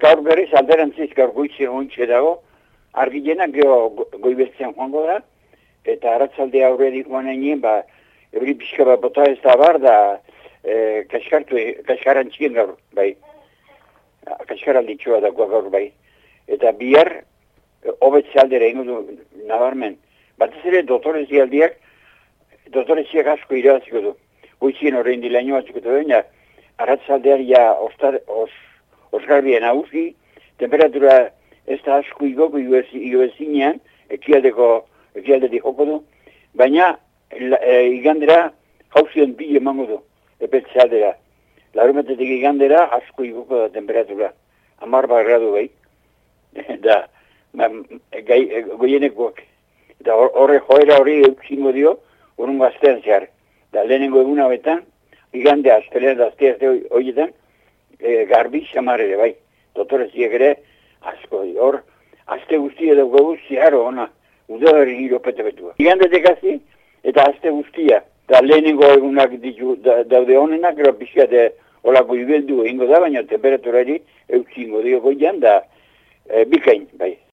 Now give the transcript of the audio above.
gaur berriz alderantziz gaur goizien ointxe dago, argilenak gero goibeltzean joango da, eta arratzalde aurredik joan euri pixka bat bota ez da bar, da kaskarantxien gaur, bai. Kaskaralditxoa dagoa gaur, bai. Eta bihar, hobetze aldera ingo du nabarmen. Batez ere, dotoreziak asko irabaziko du. Goizien horrein dilaino batzuk du, arratzaldean ja osgarbien hauzi, temperatura ez da asko igoko ioezinean, ekialdetik joko du, baina igandera jauzion bi emango du, epetze aldera. Larumetetik igandera asko igoko da temperatura, 10 gradu bai, da goienekoak. Eta horre joera hori euksingo dio, urungo astean zehar. Da lehenengo egun hauetan, igande astelean da azte horietan, garbi xamar ere bai. Dotoreziek ere asko di. Hor, azte guztia daukagu zeharo ona, udaberri giro pete-betua. Igandetek hazi, eta azte guztia. Da lehenengo egunak daude honenak, gero pixkat olako ibeldu egingo da, baina temperaturari euksingo dio goian, da bikain, bai.